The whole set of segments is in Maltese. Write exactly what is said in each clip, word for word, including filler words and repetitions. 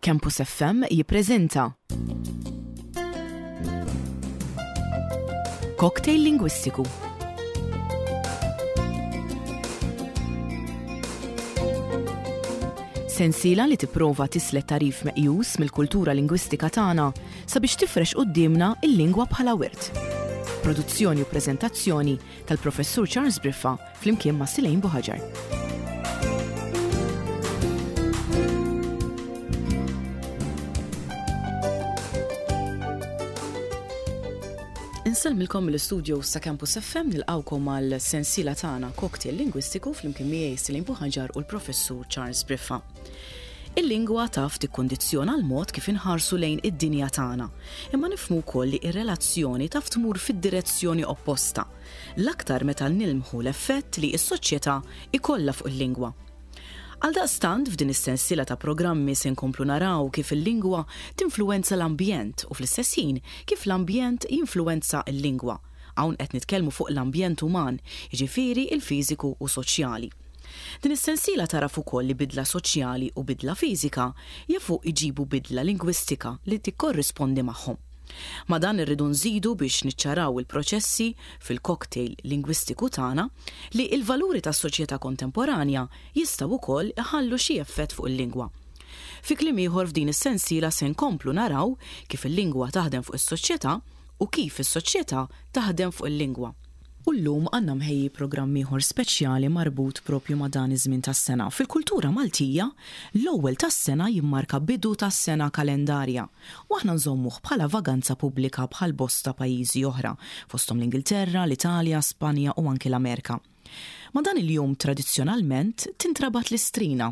Campus F M jippreżenta Cocktail Lingwistiku. Sensiela li tipprova tislet tarif meqjus mill-kultura lingwistika tagħna sabiex tifrex qudiemna il-lingwa bħala wirt. Produzzjoni u preżentazzjoni tal-Professur Charles Briffa flimkien ma' Silejn Buħaġar. Insalmilkom mill-istudio sa' Campus F M nilqawkom għal sensiela tagħna Cocktail Lingwistiku flimkien miegħi Silejn Buħaġar u l-Professur Charles Briffa. Il-lingwa taf tikkondizzjona l-mod kif inħarsu lejn id-dinja tagħna, imma nifhmu wkoll li r-relazzjoni taf tmur fid-direzzjoni opposta, l-aktar meta nilmħu l-effett li s-soċjetà ikollha fuq il-lingwa. Għaldaqstant f'din is-sensiela ta' programmi se nkomplu naraw kif il-lingwa tinfluwenza l-ambjent u fl-istess ħin kif l-ambjent jinfluwenza l-lingwa. Hawn qed nitkellmu fuq l-ambjent uman, jiġifieri il-fiżiku u soċjali. Din is-sensiela taraf ukoll li bidla soċjali u bidla fiżika jafu iġibu bidla lingwistika li tikkorrispondi magħhom. Ma dan irridu nżidu biex niċċaraw il-proċessi fil-cocktail lingwistiku tagħna li l-valuri tas-soċjetà kontemporanja jistgħu wkoll iħallu xi effett fuq il-lingwa. Fi kliem ieħor f'din is-sensiela se nkomplu naraw kif il-lingwa taħdem fuq is-soċjetà u kif is-soċjetà taħdem fuq il-lingwa. U llum għandna mħejji programm ieħor speċjali marbut propju ma' dan iż-żmien tas-sena. Fil-kultura Maltija, l-ewwel tas-sena jimmarka bidu tas-sena kalendarja u aħna nżommuh bħala vaganza pubblika bħal bosta pajjiżi oħra, fosthom l-Ingilterra, l-Italja, Spanja u anke l-Amerika. Ma dan il-jum tradizzjonalment tintrabat l-istrina.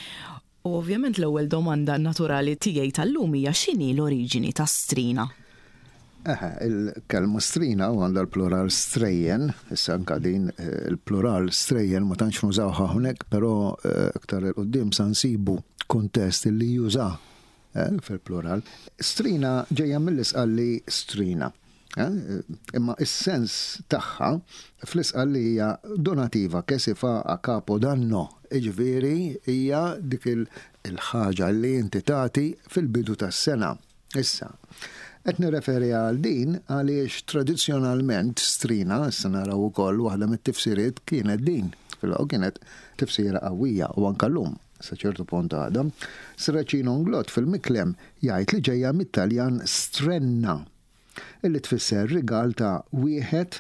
U ovvjament l-ewwel domanda naturali tiegħi tal-lum hija x'inhi l-oriġini tas-strina? Eħe, il-kelma strina u għandha l-plural strejjen, issa anka din il-plural strejjen ma tantx nużawha hawnhekk, però aktar il-qudiem sa nsibu kuntest li juża fil-plural. Strina ġejja mill-isqalli strina. Imma is-sens tagħha fl-isqalli hija donativa kesifa a capo danno, jiġifieri hija dik il-ħaġa li inti tagħti fil-bidu tas-sena. Issa qed nirreferi għal din għaliex tradizzjonalment strina, issa naraw ukoll waħda mit-tifsiriet kienet din. Fil-għu kienet tifsira qawwija u anke llum sa ċertu punt għadha. Sraċino Nglot fil-miklem jgħid li ġejja mit-Taljan strenna, illi tfisser rigal ta' wieħed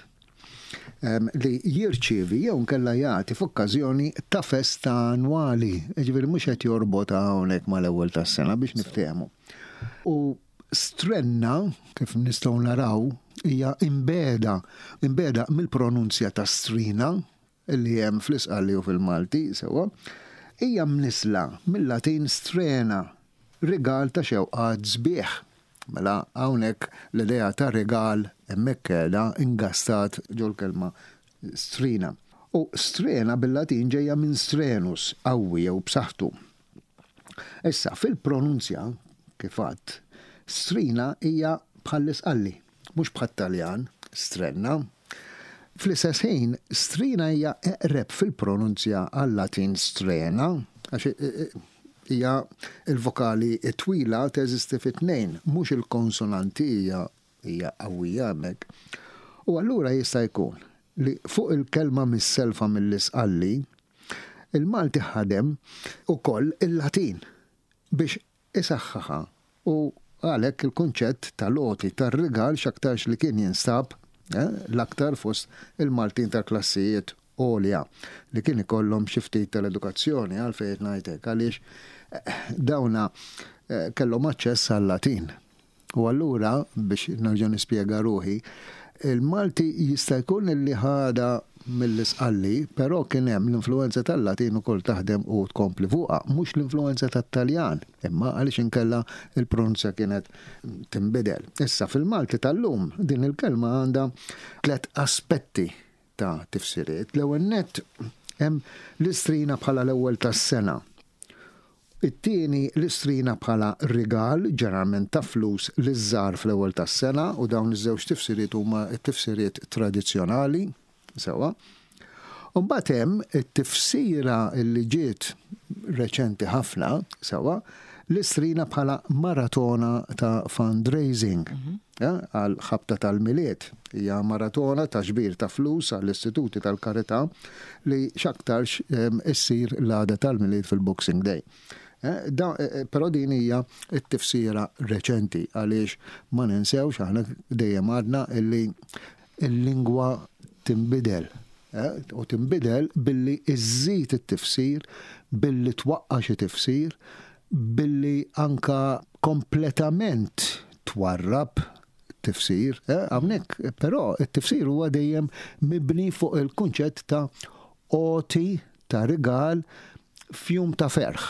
li jirċievi jew nkella jagħti f'okkażjoni ta' festa annwali. Ġifieri mhux qed jorbota hawnhekk mal-ewwel tas-sena biex niftehmu. U strenna, kif nistgħu naraw, hija imbeda, imbeda mill-pronunzja ta' strina, li hemm fl-isqalli u fil-Malti, sewa, hija mnisla mill-Latin strena, rigal ta' xewqat sbieħ. Mela hawnhekk l-idea ta' rigal hemmhekk qiegħda ingastat ġol kelma strina. U strena bil-Latin ġejja minn strenus, qawwi jew b'saħħtu. Issa fil-pronunzja kif għadd strina hija bħall-isqalli, mhux bħat-Taljan, strenna. Fl-istess ħin, strina hija eqreb fil-pronunzja għal-Latin strena, għax hija il-vokali twila teżisti fit-tnejn, mhux il-konsonanti hija hija qawwija hemmhekk. U allura jista' jkun li fuq il-kelma mis-selfa mill-isqalli, il-Malti ħadem ukoll il-Latin biex isaħħaħa u għalhekk il-kunċett tal-għoti tar-rigal x'aktarx li kien jinstab l-aktar fost il-Maltin tal-klassijiet għolja li kien ikollhom xi ftit tal-edukazzjoni għalfejn ngħidlek għaliex dawna kellhom aċċess għal-Latin. U allura biex nerġa' nispjega ruħi, il-Malti jista' jkun li ħada mill-isqalli, però kien hemm l-influenza tal-Latin ukoll taħdem u tkompli fuqha, mhux l-influenza tat-Taljan, imma għaliex inkella il-pronunzja kienet tinbidel. Issa fil-Malti tal-lum din il-kelma għandha tliet aspetti ta' tifsiriet. L-ewwel nett hemm l-istrina bħala l-ewwel tas-sena. It-tieni l-istrina bħala rigal ġeneralment ta' flus li żżar fl-ewwel tas-sena u dawn iż-żewġ tifsiriet huma t-tifsiriet tradizzjonali. Sewa. U mbagħad hemm it-tifsira li ġiet reċenti ħafna, sewa, l-istrina bħala maratona ta' fundraising għal ħabta tal-miliet. Hija maratona ta' ġbir ta' flus għall-istituti tal-karità li xaktarx issir l-għada tal-miliet fil-Boxing Day. Però din hija t-tifsira reċenti għaliex ma ninsewx aħna dejjem għadna illi l-lingwa tinbidel. U tinbidel billi iżżid it-tifsir, billi twaqqa xi tifsir, billi anka kompletament twarrab tifsir, għamnek, però it-tifsir huwa dejjem mibni fuq il-kunċett ta' oti ta' rigal fjum ta' ferħ.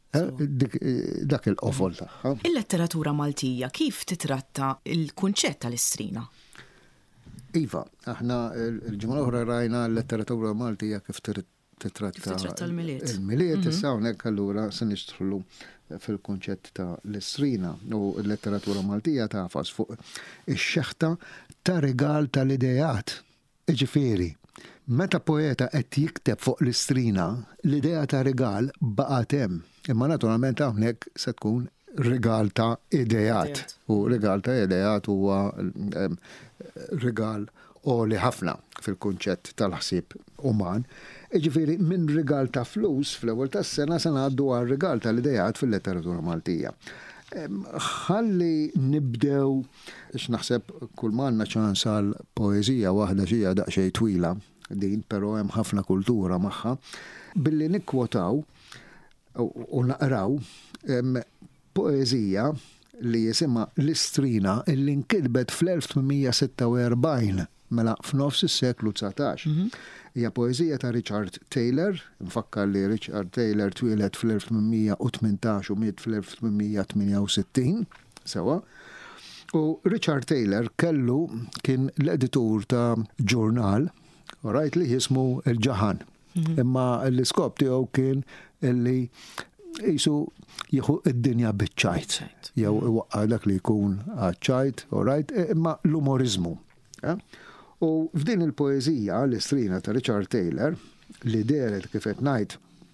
Dak il-qofol tagħha. Il-letteratura Maltija kif titratta il-kunċett tal-istrina? Iva, aħna il-ġimgħa l-oħra rajna l-letteratura Maltija kif titratta il-miliet. Il-miliet, issa hawnhekk allura se nixtħlu fil-kunċett ta' l-istrina u l-letteratura Maltija tafas fuq ix-xeħta ta' rigal tal-idejat. Ġifieri, meta poeta qed jikteb fuq l-istrina, l-idea ta' rigal baqgħet hemm. Imma naturalment hawnhekk se tkun rigal ta' idejat. U rigal ta' idejat huwa rigal oli ħafna fil-kunċett tal-ħsieb uman. Ġifieri minn rigal ta' flus fl-ewwel tas-sena se ngħaddu għal rigal tal-idejat fil-letteratura Maltija. Ħalli nibdew x'naħseb kull ma għandna ċans għal poeżija waħda xija daqsxejn twila din, però hemm ħafna kultura magħha, billi nikkwotaw u naqraw poeżija li jisimha l-istrina illi nkitbet fl-elf tminmija sitta u erbgħin mela f'nofs is-seklu tsatax. Hija poeżija ta' Richard Taylor, nfakkar li Richard Taylor twieled fl-elf tminmija u tmintax u miet fl-elf tminmija tminja u sittin, sewa. U Richard Taylor kellu kien l-editur ta' ġurnal, rajt li jismu il-Ġahan. Imma l-iskop tiegħu kien illi jisu jieħu id-dinja biċ-ċajt. Jew iwaqqa dak li jkun għaċ-ċajt, alright, imma l-umorizmu. U f'din il-poeżija l-istrina ta' Richard Taylor li deret kif qed ngħid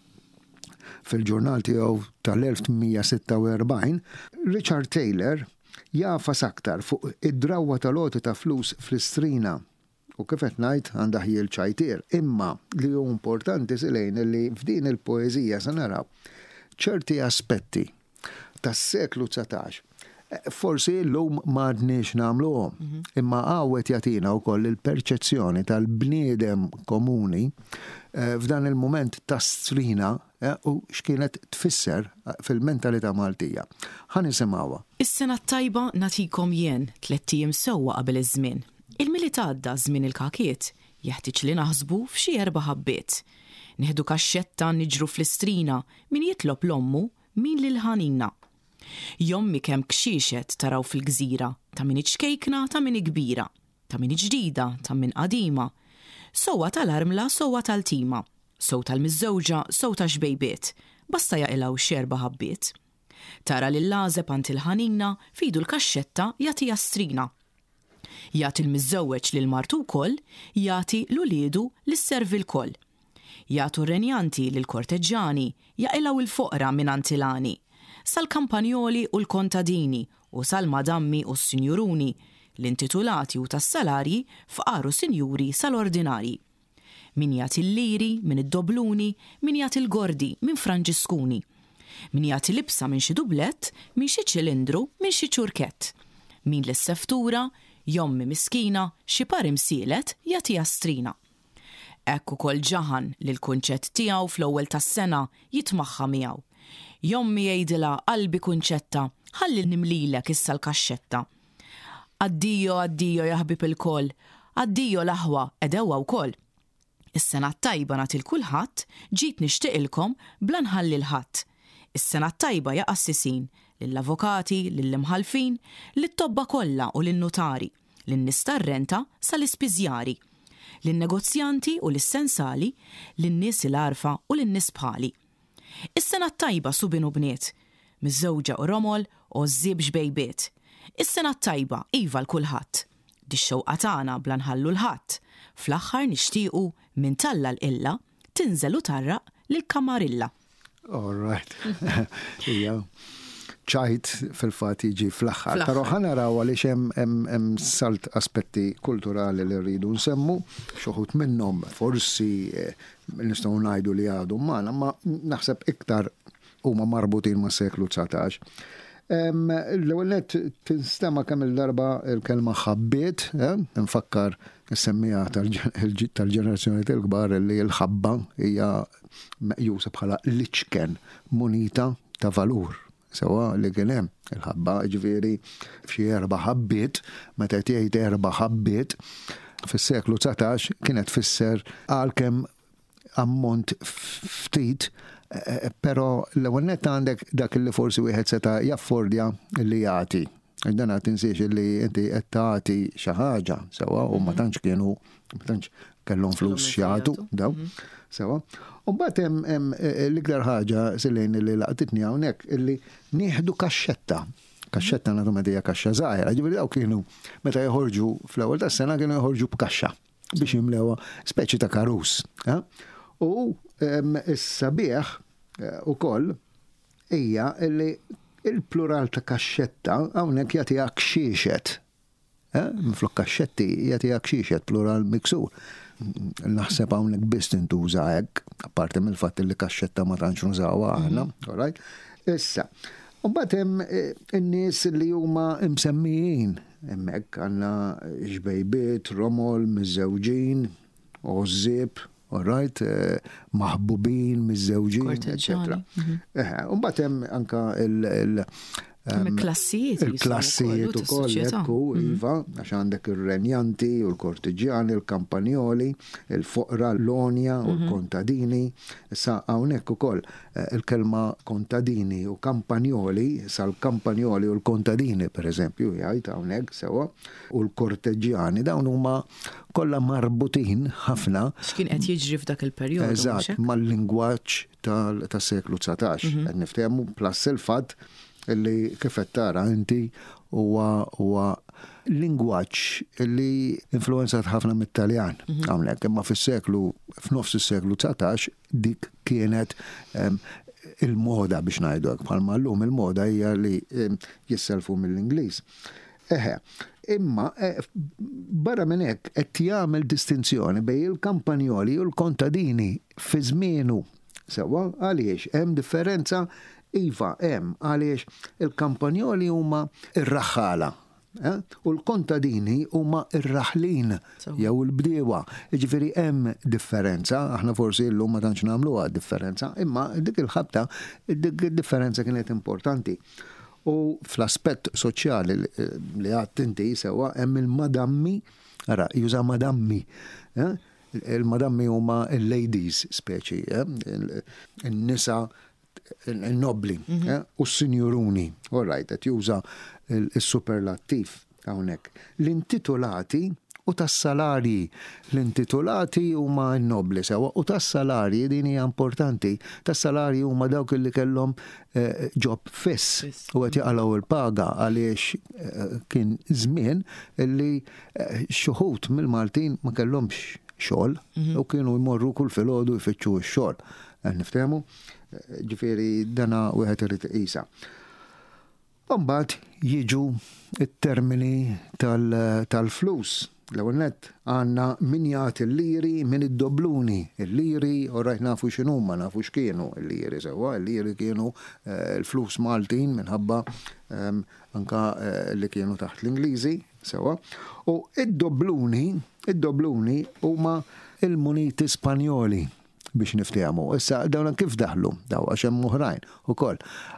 fil-ġurnal tiegħu tal-elf tminmija sitta u erbgħin, Richard Taylor jafas aktar fuq id-drawwa tal-għoti ta' flus fl-istrina u kif qed ngħid għandha ħjel ċajtier. Imma li hu importanti silejn li f'din il-poeżija se naraw ċerti aspetti tas-seklu tsatax. Forsi l-lum m'għadniex nagħmluhom, imma għawet jagħtina wkoll il-perċezzjoni tal-bniedem komuni f'dan il-moment ta' strina u x'kienet tfisser fil-mentalità Maltija. Ħa nisimgħuha. Is-sena tajba nagħtikom jien tliet ijiem sewwa qabel iż-żmien. Il-miliet għadda żmien il-kakiet jeħtieġ li naħsbu f'xi erba' ħabbiet. Nieħdu kaxxetta niġru fl-istrina min jitlob l-ommu min lil ħanina. Jommi kemm kxiexet taraw fil-gżira, ta' min iċkejkna, ta' min kbira, ta' min ġdida, ta' min qadima. Sowa tal-armla, sowa tal-tima, sow tal-miżżewġa, sow ta' xbejbiet, basta jaqilgħu xerba ħabbiet. Tara lil lażeb ant il-ħanina fidu l-kaxxetta jagħtiha strina. Jagħti l-miżżewweġ lil martu wkoll, jagħti l-uliedu lis-servi l-koll. Jagħtu r-renjanti lil korteġġani, jaqilgħu il-foqra minn antilani. Sal-kampanjoli u l-kontadini u sal-madammi u s-sinjuruni, l-intitulati u tas-salarji fqaru sinjuri sal-ordinari. Min jagħti l-liri, min id-dobluni, min jagħti l-gordi, min franġiskuni. Min jagħti libsa minn xi dublett, min xi ċilindru, minn xi ċurkett. Min l-seftura, jommi miskina, xi par imsielet jagħtiha strina. Ekk ukoll ġaħan li l-kunċett tiegħu fl-ewwel tas-sena jitmaħħa miegħu. Jommi jgħidilha qalbi kunċetta, ħalli nimlilek issa l-kaxxetta. Addio, addio ja ħbib il-koll, addio l-aħwa edewwa wkoll. Is-sena tajba nagħti l-kulħadd, ġiet nixtieqilkom bla nħalli l-ħadd. Is-sena tajba ja qassisin lill-avukati, lill-imħalfin, lit-tobba kollha u lin-notari, lin-nies tar-renta sal-ispiżjari, lin-negozjanti u lis-sensali, lin-nies il-għarfa u lin-nies bħali. Is-sena tajba subinu bniet, miż-żewġa u romol u żżib xbejbiet. Is-sena tajba iva l-kulħadd. Dix-xewqa tagħna bla nħallu l-ħadd. Fl-aħħar nixtiequ minn talla l-illa tinżel u tarraq lil-kamarilla. All right. ċajt fil-fat jiġi fl-aħħar. Però ħanaraw għaliex hemm salt aspetti kulturali li rridu nsemmu, xoħut minnhom forsi nistgħu ngħidu li għadu magħna, ma naħseb iktar huma marbutin ma' seklu tsatax. L-ewwel nett tinstema kemm il-darba il-kelma ħabbiet, nfakkar semmija tal-ġenerazzjoni tal-kbar li l-ħabba hija meqjusa bħala liċken, munita ta' valur. Sewa li kien hemm il-ħabba ġifieri f'xi erba' ħabbiet, meta tgħid erba' ħabbiet fis-seklu tsatax kienet tfisser għalkemm ammont ftit, però l-ewwel nett għandek dak li forsi wieħed seta' jaffordja li jagħti. Dan għad tinsiex li inti qed tagħti xi ħaġa sewwa u ma tantx kienu ma tantx kellhom flus xjagħtu daw. Sewwa. U mbagħad hemm l-iktar ħaġa silejn li laqtitni hawnhekk illi nieħdu kaxxetta. Kaxxetta naturalment hija kaxxa żgħira, ġifieri daw kienu meta joħorġu fl-ewwel tas-sena kienu joħorġu b'kaxxa biex jimlewha speċi ta' karus. U is-sabiħ ukoll hija li il-plural ta' kaxxetta hawnhekk jagħtiha kxiexet. Minflok kaxxetti jagħtiha kxiexet plural miksur. Naħseb hawnhekk biss tintuża hekk, apparti mill-fatt li kaxxetta ma tantx nużawha aħna, all right? Issa, u mbagħad hemm in-nies li huma msemmijin hemmhekk għandna xbejbiet, romol, miż-żewġin, ożżieb, all right, maħbubin, miż-żewġin, eċetera. U mbagħad hemm anke il- Il-klassijiet. Il-klassijiet ukoll ekku, iva, għax għandek ir-renjanti u l-kortiġjani, il-kampanjoli, il-foqra, l-onja u l-kontadini. Issa hawnhekk ukoll il-kelma kontadini u kampanjoli, sa l-kampanjoli u l-kontadini pereżempju jgħid hawnhekk sewa, u l-kortiġjani dawn huma kollha marbutin ħafna. X'kien qed jiġri f'dak il-perjodu. Eżatt, mal-lingwaġġ tas-seklu tsatax. Qed niftehmu plus il-fatt illi kif qed tara inti huwa huwa lingwaġġ illi influenzat ħafna mit-Taljan hawnhekk, imma fis-seklu f'nofs is-seklu tsatax dik kienet il-moda biex ngħidu hekk bħalma llum il-moda hija li jisselfu mill-Ingliż. Eħe, imma barra minn hekk qed jagħmel distinzjoni bejn il-kampanjoli u l-kontadini fi żmienu. Sewwa għaliex hemm differenza. Iva, hemm għaliex il-kampanjoli huma ir-raħħala u l-kontadini huma ir-raħlin jew il-bdiewa. Jiġifieri hemm differenza, aħna forsi llum ma tantx nagħmluha differenza, imma dik il-ħabta dik id-differenza kienet importanti. U fl-aspett soċjali li għadt inti sewwa hemm il-madammi, ara juża madammi. Il-madammi huma il-ladies speċi, in-nisa il-nobli u s-sinjuruni, all right, qed juża il-superlattiv hawnhekk. L-intitolati u tas-salarji. L-intitolati huma n-nobli sewa u tas-salarji din hija importanti. Tas-salarji huma dawk li kellhom job fiss u qed jaqalgħu il-paga għaliex kien żmien li xuħut mill-Maltin ma kellhomx xogħol u kienu jmorru kull filgħodu jfittxu x-xogħol. Niftehmu? Ġifieri dana wieħed irid iqisha. Mbagħad jiġu it-termini tal-flus. L-ewwel nett għandna min jagħti l-liri min id-dobluni. Il-liri orajt nafu x'inhuma, nafu x'kienu l-liri sewwa, l-liri kienu l-flus Maltin minħabba anka li kienu taħt l-Ingliżi sewwa. U id-dobluni, id-dobluni huma il-muniti Spanjoli biex niftehmu. Issa dawna kif daħlu, daw għax hemm oħrajn ukoll.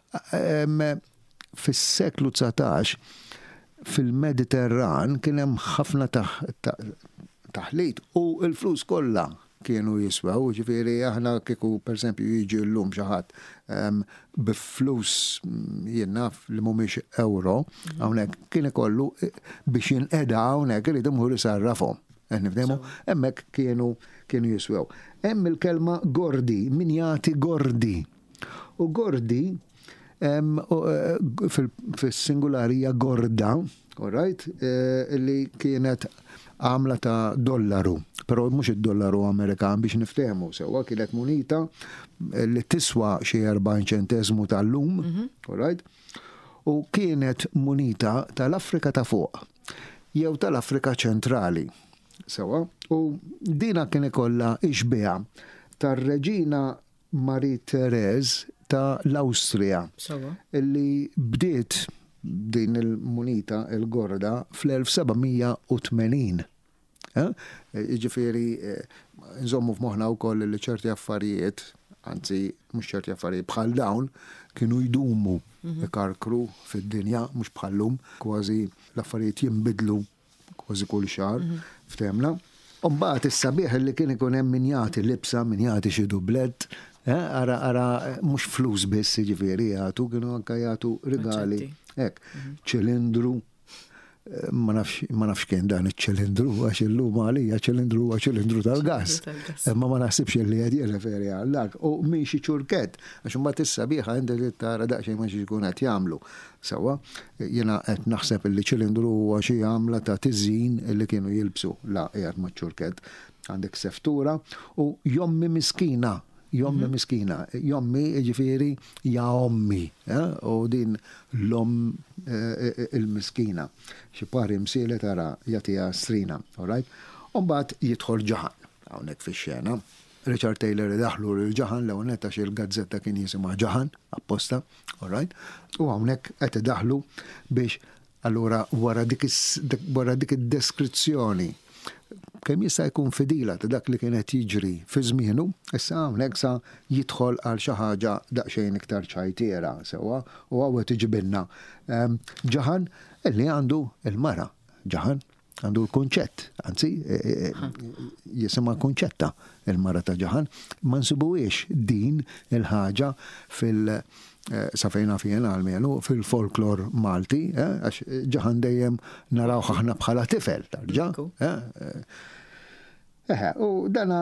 Fis-seklu tsatax fil-Mediterran kien hemm ħafna taħlit u l-flus kollha kienu jiswew, ġifieri aħna kieku pereżempju jiġi llum xi ħadd bi-flus jien naf li mhumiex euro, hawnhekk kien ikollu biex jinqeda hawnhekk irid imur isarrafhom. Nifdemu, hemmhekk kienu kienu jiswew. Hemm il-kelma gordi, min jagħti gordi. U gordi fis-singularija gorda, all right, li kienet għamla ta' dollaru, però mhux id-dollaru Amerikan biex niftehmu sewwa kienet munita li tiswa xi erbgħin ċenteżmu tal-lum, all right? u kienet munita tal-Afrika ta' fuq jew tal-Afrika ċentrali. Sewa, u dina kien ikollha ixbiha tar-Reġina Marie Therese ta' l-Awstrija illi bdiet din il-munita il-gorda fl-elf sebgħamija u tmenin. Jiġifieri nżommu f'moħħna wkoll li ċerti affarijiet, anzi mhux ċerti affarijiet bħal dawn kienu jdumu ikarkru fid-dinja mhux bħallum, kważi l-affarijiet jinbidlu kważi kull xahar f'temna. U mbagħad is-sabiħ li kien ikun hemm min jagħti libsa, min jagħti xi dublett, ara ara mhux flus biss jiġifieri jagħtu, kienu anke jagħtu rigali. Hekk, ċilindru, ma nafx ma nafx kien dan iċ-ċilindru għax illum għalija ċilindru huwa ċilindru tal-gass. Imma ma naħsibx li qed jirreferi għal dak. U min xi ċurket għax imbagħad is-sabiħa għandek li tara daqsxejn ma xi jkun qed jagħmlu. Sewwa, jiena qed naħseb li ċilindru huwa xi għamla ta' tiżin li kienu jilbsu la qiegħed maċ-ċurket. Għandek seftura u jommi miskina. Jommi miskina, jommi ġifieri ja ommi, u din l-om il-miskina. Xi pari msielet ara jagħtiha strina, all right? U mbagħad jidħol ġaħan hawnhekk fix-xena. Richard Taylor idaħlu l-ġaħan l-ewwel netta xi l-gazzetta kien jisimha ġaħan apposta, all right? U hawnhekk qed idaħlu biex allura wara dik id-deskrizzjoni kemm jista' jkun fidila ta' dak li kienet jiġri fi żmienu, issa hawnhekk sa jidħol għal xi ħaġa daqsxejn iktar ċajtiera sewwa u hawn tiġibilna ġaħan li għandu il-mara, ġaħan għandu l-kunċett, anzi jisimha kunċetta il-mara ta' ġaħan, ma nsibuhiex din il-ħaġa fil- sa fejna fjena għal-menu fil-folklor Malti, għax ġaħan dejjem naraw ħahna bħala tifel tarġa. U dana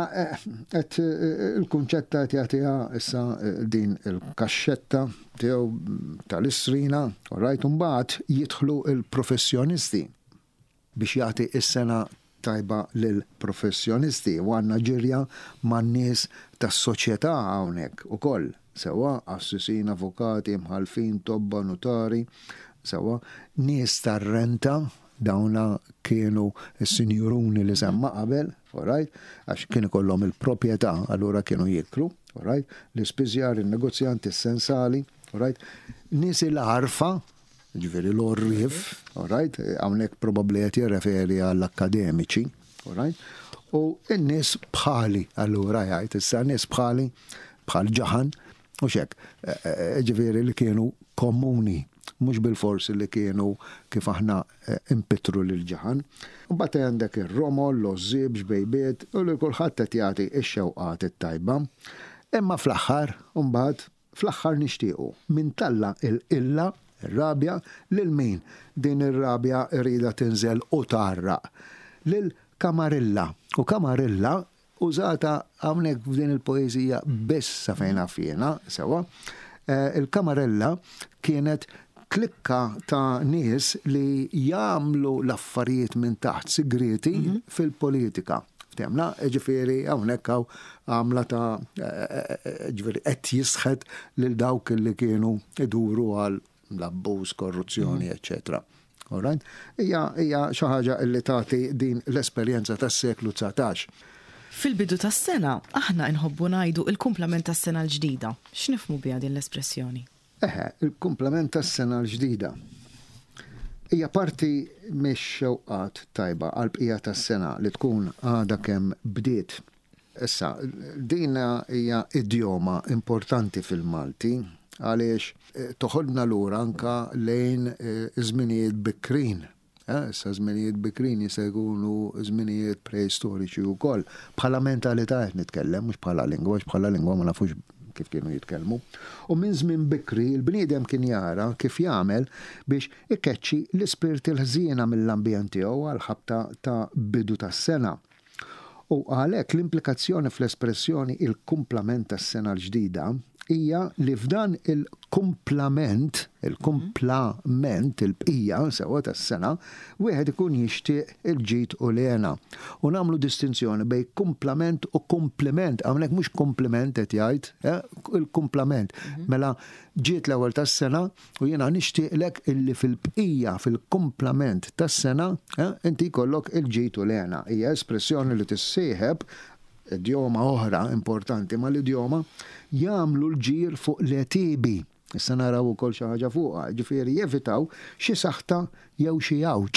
il-kunċetta tjagħtiha issa din il-kaxxetta tiegħu tal-istrina, orajt, mbagħad jidħlu il-professjonisti biex jagħti is-sena tajba lill-professjonisti u għandna ġirja man-nies tas-soċjetà hawnhekk ukoll. Sewa assisin, avukati, mħalfin, tobba, notari, sewa nies tar-renta dawna kienu s-sinjuruni li semma qabel, alright, għax kienu kollhom il-proprjetà, allura kienu jiklu, alright, l-ispiżjar, il-negozjanti s-sensali, alright, nies il-arfa, ġifieri l-orrif, alright, hawnhekk probabbli qed jirreferi għall-akkademiċi, alright, u n-nies bħali, allura jgħid issa nies bħali bħal ġaħan, u xek, ġifieri li kienu komuni, mhux bil-forsi li kienu kif aħna impitru lil ġaħan. U mbagħad għandek ir-romol, l-ożżib, xbejbiet, u li kulħadd qed jagħti x-xewqat it-tajba. Imma fl-aħħar, u mbagħad fl-aħħar nixtiequ min talla il-illa, ir-rabja lil min din ir-rabja rida tinżel u tarraq lil Kamarilla. U Kamarilla użata hawnhekk f'din il-poeżija biss sa fejn fjena, sewa. Il-Kamarella kienet klikka ta' nies li jagħmlu l-affarijiet minn taħt sigreti fil-politika. Ftemna, ġifieri hawnhekk hawn għamla ta' ġifieri qed jisħed lil dawk li kienu iduru għal l-abbuż, korruzzjoni, eċċetera. Alright? Hija hija xi ħaġa li tagħti din l-esperjenza tas-seklu tsatax. Fil-bidu tas-sena, aħna nħobbu ngħidu il-kumplament tas-sena l-ġdida. X'nifhmu biha din l-espressjoni? Eħe, il-kumplament tas-sena l-ġdida. Hija parti mix-xewqat tajba għall-bqija tas-sena li tkun għadha kemm bdiet. Issa, dina hija idjoma importanti fil-Malti għaliex toħodna lura anka lejn żminijiet bikrin. Issa żminijiet bikrin jista' jkunu żminijiet preistoriċi wkoll. Bħala mentalità qed nitkellem, mhux bħala lingwa, bħala lingwa ma nafux kif kienu jitkellmu. U minn żmien bikri l-bniedem kien jara kif jagħmel biex ikeċċi l-ispirti l-ħżiena mill-ambjent tiegħu għal ħabta ta' bidu tas-sena. U għalhekk l-implikazzjoni fl-espressjoni il-kumplament tas-sena l-ġdida hija li f'dan il-komplament, il-komplament, il-bqija sewa tas-sena, wieħed ikun jixtieq il-ġid u l-għena. U nagħmlu distinzjoni bej komplament u kompliment, hawnhekk mhux kompliment qed jgħid, il-komplament. Mela ġiet l-ewwel tas-sena u jiena nixtieqlek illi fil-bqija fil-komplament tas-sena inti jkollok il-ġid u l-għena. Hija espressjoni li tissieħeb idioma oħra importanti ma l-idioma jagħmlu l-ġir fuq l-etibi. Issa naraw ukoll xi ħaġa fuqha, ġifieri jevitaw xi saħta jew xi għawġ.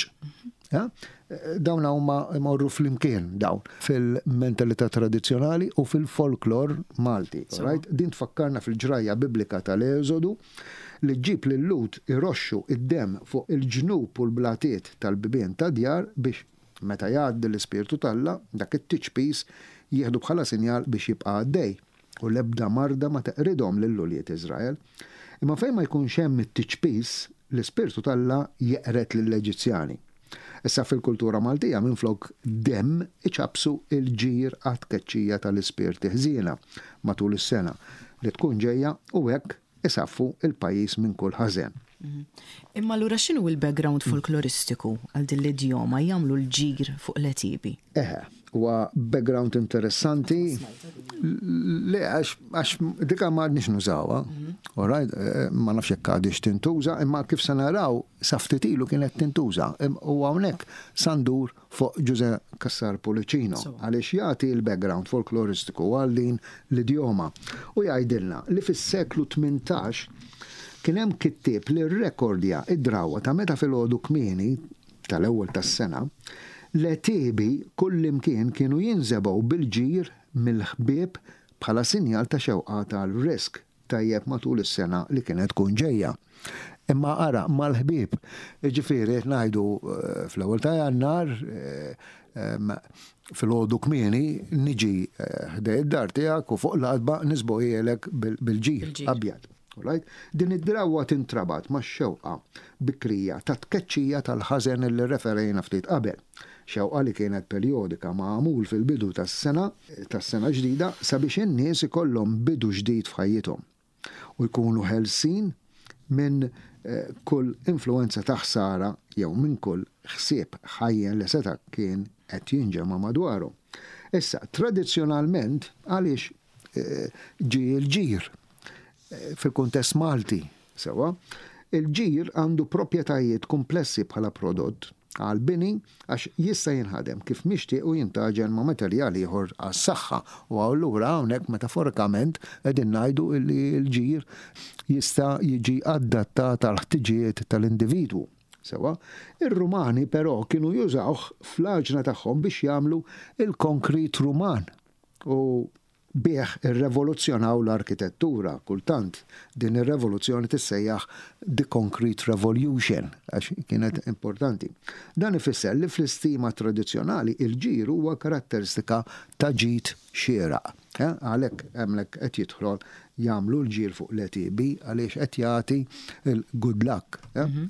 Dawn huma jmorru flimkien dawn fil-mentalità tradizzjonali u fil-folklor Malti. Right? Din tfakkarna fil-ġrajja biblika tal-Eżodu li ġib lil Lut iroxxu id-dem fuq il-ġnub u l-blatiet tal-bibien ta' djar biex meta jgħaddi l-ispirtu talla dak it-tiċpis jieħdu bħala sinjal biex jibqa' għaddej u l-ebda marda ma teqridhom lill-uljiet Iżrael. Imma fejn ma jkunx hemm it-tiċpis, l-ispirtu talla jeqret lill-Eġizzjani. Issa fil-kultura Maltija minflok dem iċabsu il-ġir għat keċċija tal-ispirti ħżiena matul is-sena li tkun ġejja u hekk isaffu il-pajjiż minn kull ħażen. Imma allura x'inhu l-background folkloristiku għal din l-idjoma jagħmlu l-ġir fuq l-etibi? Eħe, huwa background interessanti li għax dika ma għadniex nużawha. Alright, ma nafx jekk għadix tintuża, imma kif se naraw saftit ilu kienet tintuża. U hawnhekk sandur fuq Giuse Cassar Policino għaliex jagħti l-background folkloristiku għal din l-idjoma u jgħidilna li fis-seklu tmintax kien hemm kittieb li rrekordja id-drawwa ta' meta filgħodu kmieni tal-ewwel tas-sena l-etibi kullimkien kienu jinżebgħu bil-ġir mill-ħbieb bħala sinjal ta' xewqa tal-risk tajjeb matul is-sena li kienet tkun ġejja. Imma ara mal-ħbieb, ġifieri ngħidu fl-ewwel ta' Jannar fil-għodu kmieni niġi ħdej id-dar tiegħek u fuq l-qadba nisbojjelek bil-ġir abjad. Right? Din id-drawwa tintrabat ma' xewqa bikrija ta' tkeċċija tal-ħażen li referejna ftit qabel. Xewqa li kienet perjodika magħmul fil-bidu tas-sena tas-sena ġdida sabiex in-nies ikollhom bidu ġdid f'ħajjithom u jkunu ħelsin minn kull influenza ta' ħsara jew minn kull ħsieb ħajjen li seta' kien qed jinġema madwaru. Issa tradizzjonalment għaliex ġi l-ġir fil-kuntest Malti, sewa, il-ġir għandu proprjetajiet komplessi bħala prodott għal bini għax jista' jinħadem kif mixtieq u jintaġen ma' materjali ieħor għas-saħħa u allura hawnhekk metaforikament qegħdin ngħidu li l-ġir jista' jiġi adattat għal ħtiġijiet tal-individwu. Sewa, ir-Rumani però kienu jużawh fl-għaġna tagħhom biex jagħmlu il-konkrit Ruman u bieħ ir-revoluzzjonaw l-arkitettura, kultant din ir-revoluzzjoni tissejjaħ the concrete revolution, għax kienet importanti. Dan ifisser li fl-istima tradizzjonali il-ġir huwa karatteristika ta' ġid xieraq. Għalhekk hemmhekk qed jidħol jagħmlu l-ġir fuq l-etibi għaliex qed jagħti il-good luck,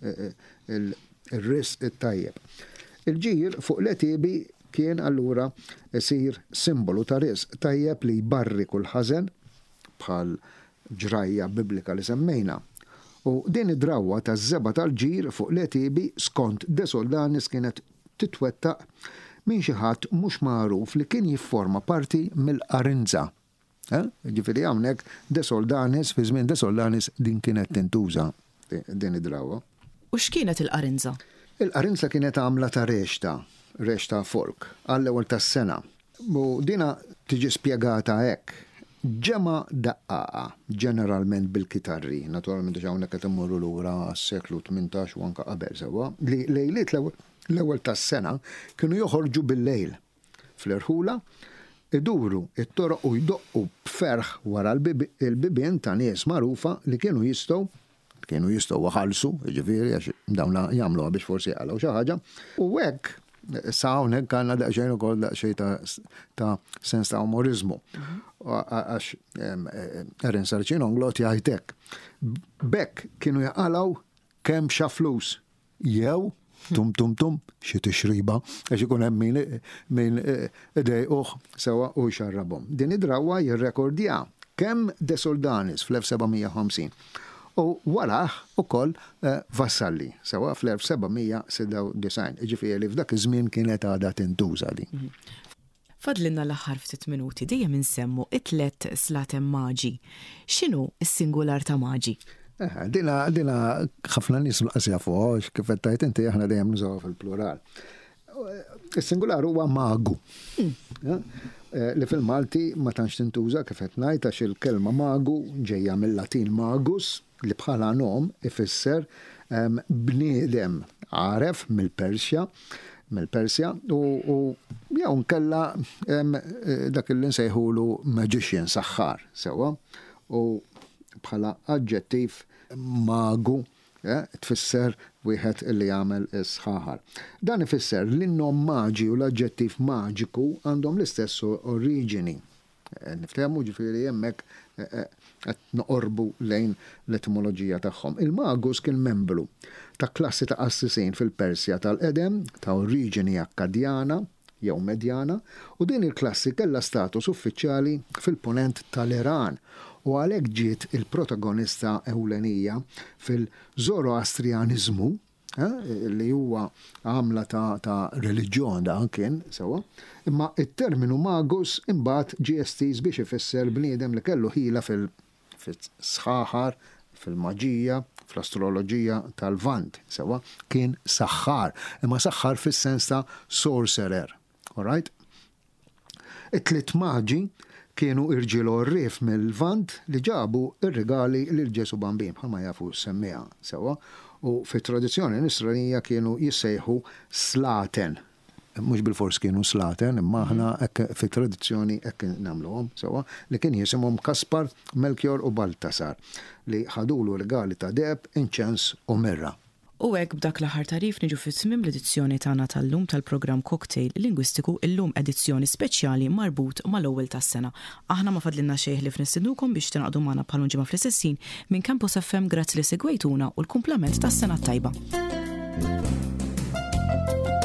il-risq it-tajjeb. Il-ġir fuq l-etibi kien allura isir simbolu ta' rizq tajjeb li jbarri kull ħażen bħal ġrajja biblika li semmejna. U din id-drawwa taż-żeba tal-ġir fuq l-etibi skont De Soldanis kienet titwettaq minn xi ħadd mhux magħruf li kien jifforma parti mill-Arinza. Ġifieri hawnhekk De Soldanis, fi żmien De Soldanis din kienet tintuża din id-drawwa. U x'kienet il-Arinza? Il-Arinza kienet għamla ta' rexta. Reċta folk, għall-ewwel tas-sena. U dina tiġi spjegata hekk. Ġema daqqaqa, ġeneralment bil-kitarri, naturalment hawnhekk qed immorru lura s-seklu tmintax u anke qabel sewwa, li lejliet l-ewwel tas-sena kienu joħorġu bil-lejl fl-irħula, iduru it-toroq u jdoqqu b'ferħ wara l-bibien ta' nies magħrufa li kienu jistgħu kienu jistgħu waħalsu, jiġifieri għax dawn jagħmluha biex forsi jaqgħu xi ħaġa, u hekk sa hawnhekk għandna daqsxejn ukoll daqsxejn ta' sens ta' umorizmu. Għax Erin Sarċin Onglot jgħid hekk. Bekk kienu jaqalgħu kemm xa flus jew tum tum tum xi tixriba għax ikun hemm min min idejquh sewwa u jxarrabhom. Din id-drawwa jirrekordja kemm De Soldanis fl-elf sebgħamija u ħamsin. U waraħ ukoll Vassalli, sewa fl-elf sebgħamija sitta u design. Ġifieri f'dak iż-żmien kienet għadha tintuża di. Fadlinna l-aħħar ftit minuti dejjem insemmu it-tlet slatem maġi. X'inhu s-singular ta' maġi? Dina dina ħafna nies l-qasja fuq, kif qed tajt inti aħna dejjem nużaw fil-plural. Is-singular huwa magu. Li fil-Malti ma tantx tintuża kif qed ngħid għax il-kelma magu ġejja mill-Latin magus li bħala nom ifisser bniedem għaref mill-Persja mill-Persja u jew nkella dak li nsejħulu magician saħħar sewwa u bħala aġġettiv magu tfisser wieħed li jagħmel is-sħaħar. Dan ifisser li n-nom maġi u l-aġġettiv maġiku għandhom l-istess oriġini. Niftehmu ġifieri hemmhekk qed noqorbu lejn l-etimoloġija tagħhom. Il-magus kien membru ta' klassi ta' qassisin fil-Persja tal-qedem ta' oriġini akkadjana jew medjana u din il-klassi kellha status uffiċjali fil-punent tal-Iran u għalhekk ġiet il-protagonista ewlenija fil-Zoroastrianizmu li huwa għamla ta', ta reliġjon da kien sewa, imma it-terminu magus imbagħad ġie estiż biex ifisser bniedem li kellu ħila fil-sħaħar, fil-maġija, fl-astroloġija tal-Vant, sewa, kien saħħar, imma saħħar fis-sens ta' sorcerer, all right? It-tliet maġi kienu irġiel orrif mill-Vant li ġabu ir-regali lil Ġesu Bambin, bħalma jafu semmija, sewa, u fit-tradizzjoni nisranija kienu jissejħu slaten. Mhux bil-fors kienu slaten, imma aħna hekk fit-tradizzjoni hekk nagħmluhom sewwa li kien jisimhom Kaspar, Melchior u Baltasar li ħadulu regali ta' deb, inċens u mirra. U hekk b'dak l-aħħar tarif niġu fit-tmiem l-edizzjoni tagħna tal-lum tal-programm Cocktail Lingwistiku illum edizzjoni speċjali marbut mal-ewwel tas-sena. Aħna ma fadlilna xejn li fnistidukom biex tinqagħdu magħna bħal ġimgħa fl-istessin minn Campus F M grazzi li segwejtuna u l-kumplament tas-sena tajba.